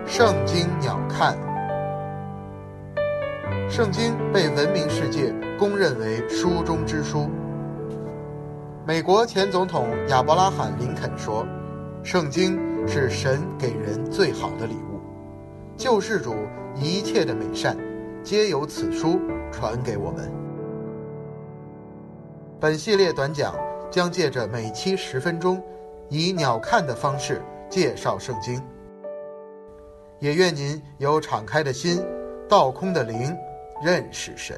圣经鸟瞰。圣经被文明世界公认为书中之书。美国前总统亚伯拉罕·林肯说，圣经是神给人最好的礼物，救世主一切的美善皆由此书传给我们。本系列短讲将借着每期10分钟，以鸟瞰的方式介绍圣经。也愿您有敞开的心，倒空的灵，认识神。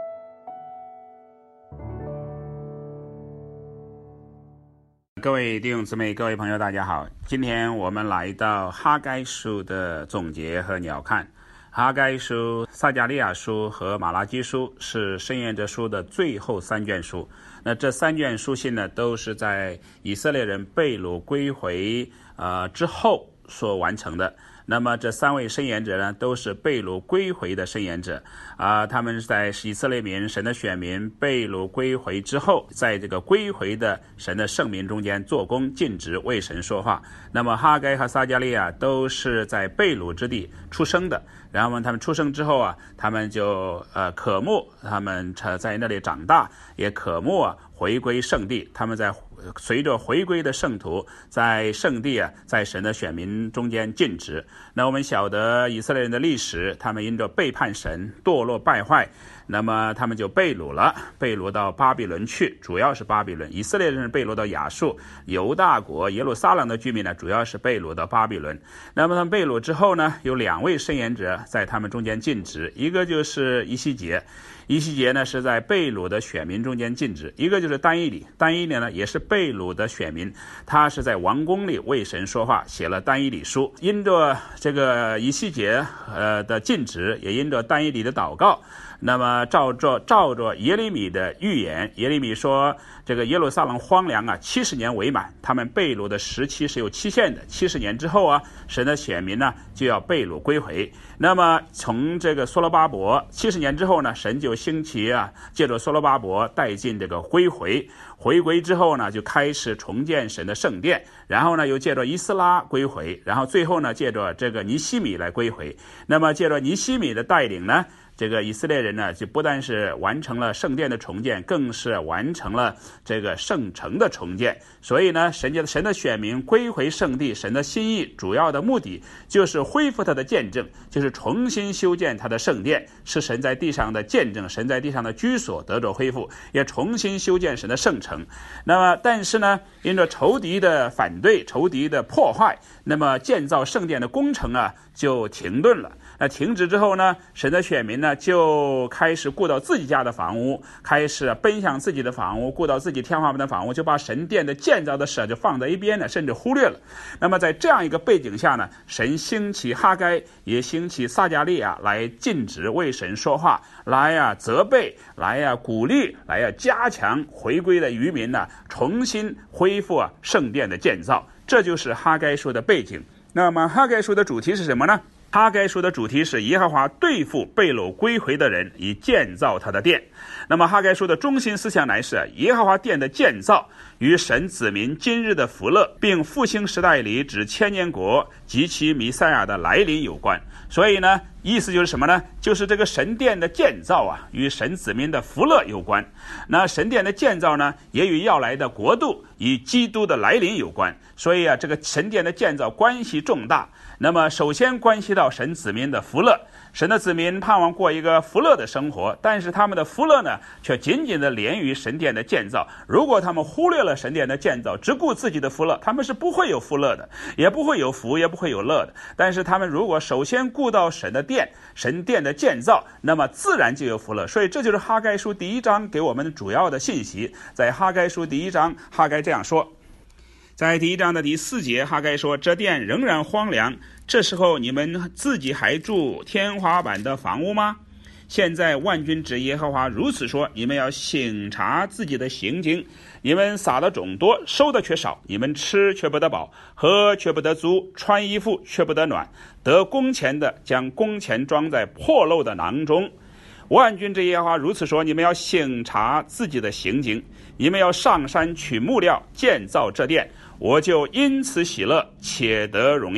各位弟兄姊妹，各位朋友，大家好。今天我们来到哈该书的总结和鸟瞰。哈该书、撒迦利亚书和马拉基书是申言者书的最后3卷书。那这3卷书信呢，都是在以色列人被掳归回之后所完成的。那么这3位申言者呢，都是被掳归回的申言者他们是在以色列民神的选民被掳归回之后，在这个归回的神的圣民中间做工尽职，为神说话。那么哈该和撒迦利亚都是在被掳之地出生的，然后他们出生之后他们就渴慕，他们在那里长大，也渴慕回归圣地。他们在随着回归的圣徒在圣地在神的选民中间尽职。那我们晓得以色列人的历史，他们因着背叛神，堕落败坏，那么他们就被掳了，被掳到巴比伦去，主要是巴比伦。以色列人被掳到亚述，犹大国耶路撒冷的居民呢，主要是被掳到巴比伦。那么他们被掳之后呢，有2位申言者在他们中间尽职，一个就是以西结。以西结呢是在被掳的选民中间尽职，一个就是但以理。但以理呢也是被掳的选民，他是在王宫里为神说话，写了但以理书。因着这个以西结的尽职，也因着但以理的祷告，那么照着耶利米的预言，耶利米说这个耶路撒冷荒凉70年为满，他们被掳的时期是有期限的，70年之后神的选民呢就要被掳归回。那么从这个所罗巴伯70年之后呢，神就兴起借着所罗巴伯带进这个归回之后呢，就开始重建神的圣殿，然后呢又借着以斯拉归回，然后最后呢借着这个尼希米来归回。那么借着尼希米的带领呢，这个以色列人呢就不但是完成了圣殿的重建，更是完成了这个圣城的重建。所以呢，神的选民归回圣地，神的心意主要的目的就是恢复他的见证，就是重新修建他的圣殿，是神在地上的见证，神在地上的居所得着恢复，也重新修建神的圣城。那么但是呢，因着仇敌的反对，仇敌的破坏，那么建造圣殿的工程就停顿了。那停止之后呢，神的选民呢就开始顾到自己家的房屋，开始奔向自己的房屋，顾到自己天花板的房屋，就把神殿的建造的事就放在一边了，甚至忽略了。那么在这样一个背景下呢，神兴起哈该，也兴起撒迦利亚来尽职为神说话，来责备，来鼓励，来加强回归的渔民呢重新恢复圣殿的建造。这就是哈该书的背景。那么哈该书的主题是什么呢？哈该书的主题是耶和华对付被掳归回的人，以建造他的殿。那么哈该书的中心思想乃是耶和华殿的建造与神子民今日的福乐，并复兴时代里指千年国及其弥赛亚的来临有关。所以呢，意思就是什么呢？就是这个神殿的建造与神子民的福乐有关。那神殿的建造呢，也与要来的国度与基督的来临有关。所以这个神殿的建造关系重大。那么首先关系到神子民的福乐，神的子民盼望过一个福乐的生活，但是他们的福乐呢，却紧紧的连于神殿的建造。如果他们忽略了神殿的建造，只顾自己的福乐，他们是不会有福乐的，也不会有福，也不会有乐的。但是他们如果首先顾到神的殿，神殿的建造，那么自然就有福乐。所以这就是哈该书第1章给我们主要的信息。在哈该书第1章，哈该这样说，在第1章的第4节，哈该说，这殿仍然荒凉，这时候你们自己还住天花板的房屋吗？现在万军之耶和华如此说，你们要省察自己的行径，你们撒的种多，收的却少，你们吃却不得饱，喝却不得足，穿衣服却不得暖，得工钱的将工钱装在破漏的囊中。万军之耶和华如此说，你们要省察自己的行径，你们要上山取木料建造这殿，我就因此喜乐，且得荣耀。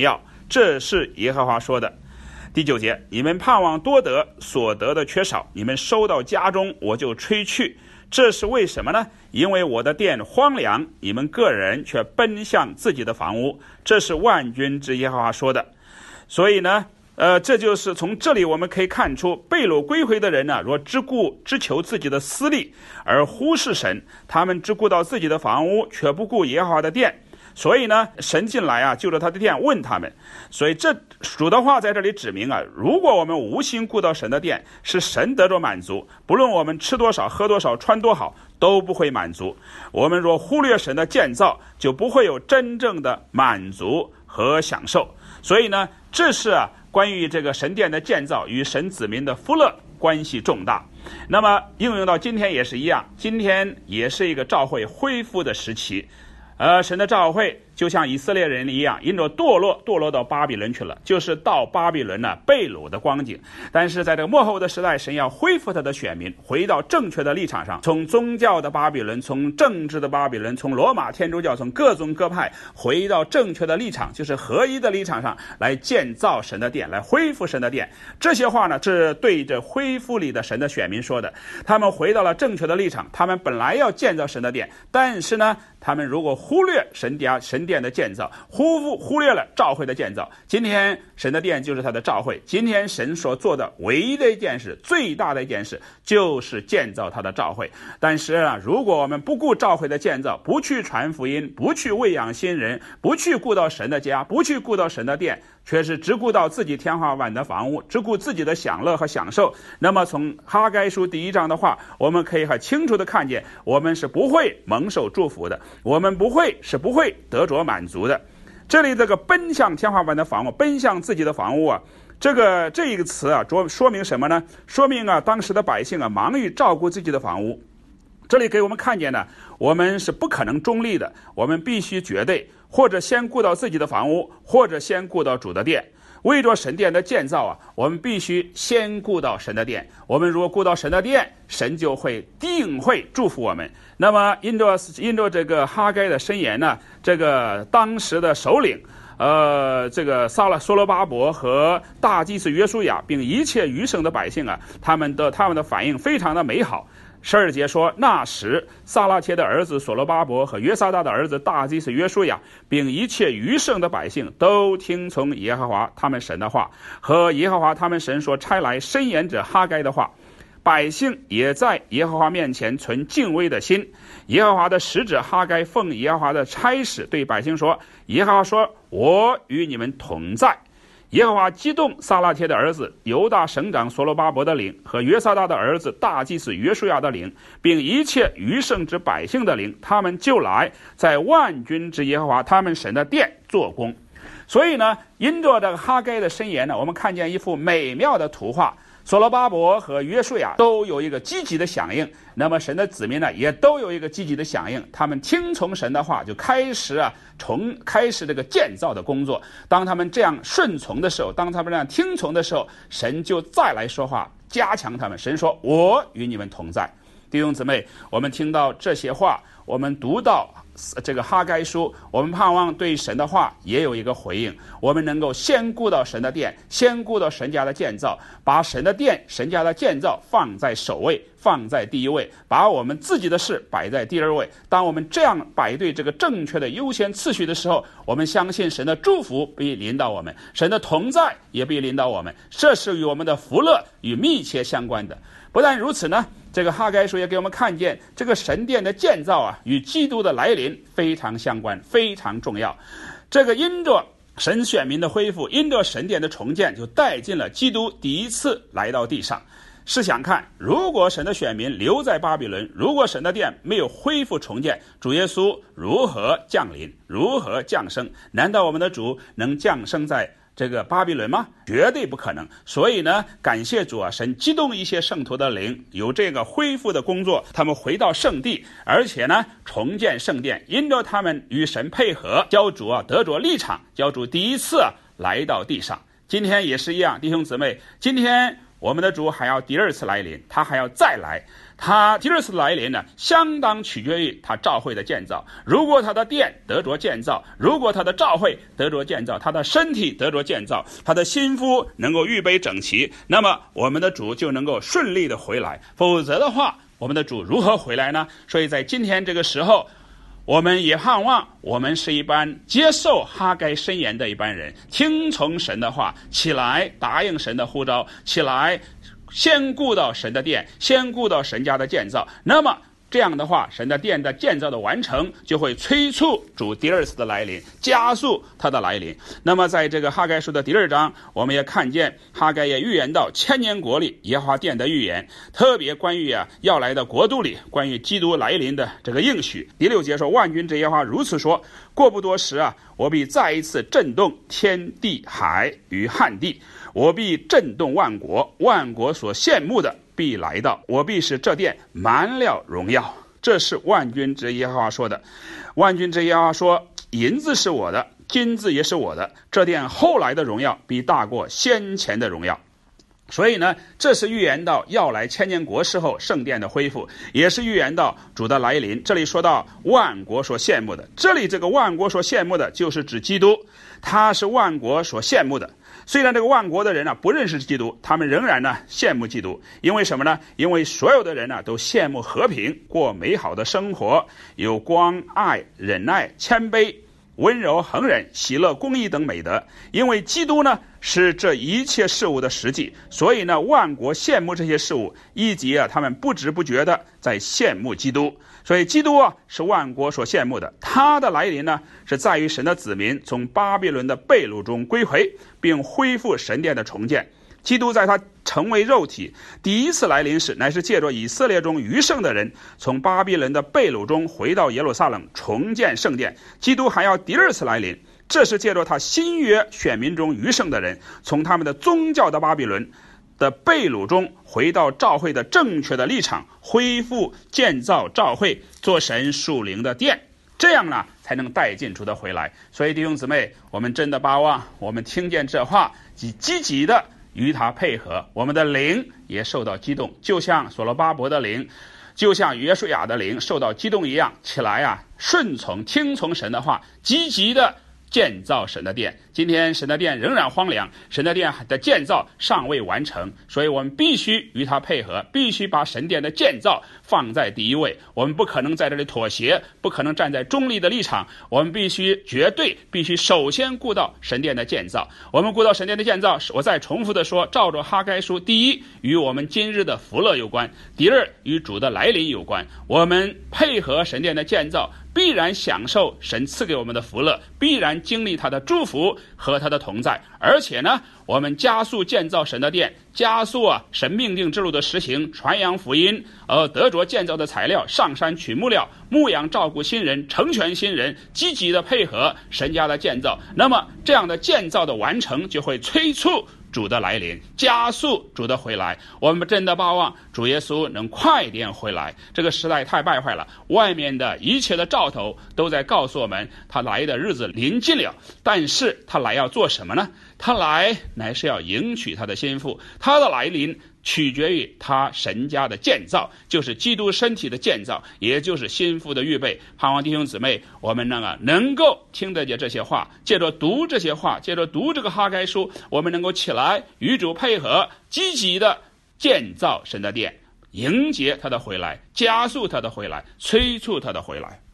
这是耶和华说的。第9节，你们盼望多得，所得的缺少，你们收到家中，我就吹去。这是为什么呢？因为我的殿荒凉，你们个人却奔向自己的房屋。这是万军之耶和华说的。所以呢，这就是从这里我们可以看出，被掳归回的人呢，若只求自己的私利，而忽视神，他们只顾到自己的房屋，却不顾耶和华的殿。所以呢，神进来就着他的殿问他们。所以这主的话在这里指明如果我们无心顾到神的殿，是神得着满足，不论我们吃多少喝多少穿多好，都不会满足。我们若忽略神的建造，就不会有真正的满足和享受。所以呢，这是关于这个神殿的建造与神子民的福乐关系重大。那么应用到今天也是一样，今天也是一个教会恢复的时期。神的教会就像以色列人一样，因着堕落到巴比伦去了，就是到巴比伦被掳的光景。但是在这个末后的时代，神要恢复他的选民，回到正确的立场上，从宗教的巴比伦，从政治的巴比伦，从罗马天主教，从各宗各派回到正确的立场，就是合一的立场上来建造神的殿，来恢复神的殿。这些话呢，是对着恢复里的神的选民说的。他们回到了正确的立场，他们本来要建造神的殿，但是呢，他们如果忽略神殿的建造，忽略了教会的建造。今天神的殿就是他的教会，今天神所做的唯一的一件事，最大的一件事，就是建造他的教会。但是如果我们不顾教会的建造，不去传福音，不去喂养新人，不去顾到神的家，不去顾到神的殿，却是只顾到自己天花板的房屋，只顾自己的享乐和享受，那么从哈该书第1章的话，我们可以很清楚的看见，我们是不会蒙受祝福的，我们不会得着满足的。这里这个奔向天花板的房屋，奔向自己的房屋这一个词说明什么呢？说明当时的百姓忙于照顾自己的房屋。这里给我们看见呢，我们是不可能中立的，我们必须绝对，或者先顾到自己的房屋，或者先顾到主的殿。为着神殿的建造我们必须先顾到神的殿。我们如果顾到神的殿，神就定会祝福我们。那么因着这个哈该的申言呢，这个当时的首领这个所罗巴伯和大祭司约书亚并一切余剩的百姓他们的反应非常的美好。12节说，那时撒拉切的儿子所罗巴伯和约撒大的儿子大祭司约书亚并一切余剩的百姓都听从耶和华他们神的话和耶和华他们神所差来申言者哈该的话，百姓也在耶和华面前存敬畏的心。耶和华的使者哈该奉耶和华的差使对百姓说，耶和华说，我与你们同在。耶和华激动撒拉切的儿子犹大省长所罗巴伯的灵和约撒大的儿子大祭司约书亚的灵，并一切余剩之百姓的灵，他们就来在万军之耶和华他们神的殿做工。所以呢，因着这个哈该的申言呢，我们看见一幅美妙的图画。所罗巴伯和约书亚都有一个积极的响应，那么神的子民呢，也都有一个积极的响应。他们听从神的话，就开始这个建造的工作。当他们这样顺从的时候，当他们这样听从的时候，神就再来说话，加强他们。神说，我与你们同在。弟兄姊妹，我们听到这些话，我们读到这个哈该书，我们盼望对神的话也有一个回应。我们能够先顾到神的殿，先顾到神家的建造，把神的殿、神家的建造放在首位，放在第一位，把我们自己的事摆在第二位。当我们这样摆对这个正确的优先次序的时候，我们相信神的祝福必临到我们，神的同在也必临到我们，这是与我们的福乐与密切相关的。不但如此呢，这个哈该书也给我们看见，这个神殿的建造与基督的来临非常相关，非常重要。这个因着神选民的恢复，因着神殿的重建，就带进了基督第一次来到地上。试想看，如果神的选民留在巴比伦，如果神的殿没有恢复重建，主耶稣如何降临，如何降生？难道我们的主能降生在这个巴比伦吗？绝对不可能。所以呢，感谢主神激动一些圣徒的灵，有这个恢复的工作，他们回到圣地，而且呢重建圣殿，因着他们与神配合，教主得着立场，教主第一次来到地上。今天也是一样，弟兄姊妹，今天我们的主还要第二次来临，他还要再来。他第二次来临呢，相当取决于他教会的建造。如果他的殿得着建造，如果他的教会得着建造，他的身体得着建造，他的心腹能够预备整齐，那么我们的主就能够顺利的回来。否则的话，我们的主如何回来呢？所以在今天这个时候，我们也盼望我们是一般接受哈该申言的一般人，听从神的话，起来答应神的呼召，起来先顾到神的殿，先顾到神家的建造。那么这样的话，神的殿的建造的完成就会催促主第二次的来临，加速他的来临。那么在这个哈该书的第2章，我们也看见哈该也预言到千年国里耶和华殿的预言，特别关于要来的国度里，关于基督来临的这个应许。第6节说，万军之耶和华如此说，过不多时我必再一次震动天地海与旱地，我必震动万国，万国所羡慕的必来到，我必使这殿满了荣耀。这是万军之耶和华说的。万军之耶和华说，银子是我的，金子也是我的，这殿后来的荣耀必大过先前的荣耀。所以呢，这是预言到要来千年国时候圣殿的恢复，也是预言到主的来临。这里说到万国所羡慕的，这里这个万国所羡慕的就是指基督，他是万国所羡慕的。虽然这个万国的人不认识基督，他们仍然羡慕基督。因为什么呢？因为所有的人都羡慕和平，过美好的生活，有光、爱、忍耐、谦卑、温柔、恒忍、喜乐、公义等美德。因为基督呢是这一切事物的实际，所以呢万国羡慕这些事物，以及他们不知不觉的在羡慕基督。所以基督是万国所羡慕的。他的来临呢是在于神的子民从巴比伦的被掳中归回，并恢复神殿的重建。基督在他成为肉体第一次来临时，乃是借着以色列中余剩的人从巴比伦的被掳中回到耶路撒冷重建圣殿。基督还要第二次来临，这是借着他新约选民中余剩的人从他们的宗教的巴比伦的被掳中回到教会的正确的立场，恢复建造教会，做神属灵的殿，这样呢才能带进主的回来。所以弟兄姊妹，我们真的巴望我们听见这话，积极的与他配合，我们的灵也受到激动，就像所罗巴伯的灵，就像约书亚的灵受到激动一样，起来顺从听从神的话，积极的建造神的殿。今天神的殿仍然荒凉，神的殿的建造尚未完成，所以我们必须与他配合，必须把神殿的建造放在第一位。我们不可能在这里妥协，不可能站在中立的立场，我们必须首先顾到神殿的建造。我们顾到神殿的建造，我再重复的说，照着哈该书，第一与我们今日的福乐有关，第二与主的来临有关。我们配合神殿的建造，必然享受神赐给我们的福乐，必然经历他的祝福和他的同在。而且呢，我们加速建造神的殿，加速神命定之路的实行，传扬福音，得着建造的材料，上山取木料，牧养照顾新人，成全新人，积极的配合神家的建造。那么这样的建造的完成，就会催促主的来临，加速主的回来。我们真的巴望主耶稣能快点回来。这个时代太败坏了，外面的一切的兆头都在告诉我们他来的日子临近了。但是他来要做什么呢？他来乃是要迎娶他的心腹，他的来临取决于他神家的建造，就是基督身体的建造，也就是心腹的预备。盼望弟兄姊妹，我们能够听得见这些话，借着读这些话，借着读这个哈该书，我们能够起来与主配合，积极的建造神的殿，迎接他的回来，加速他的回来，催促他的回来。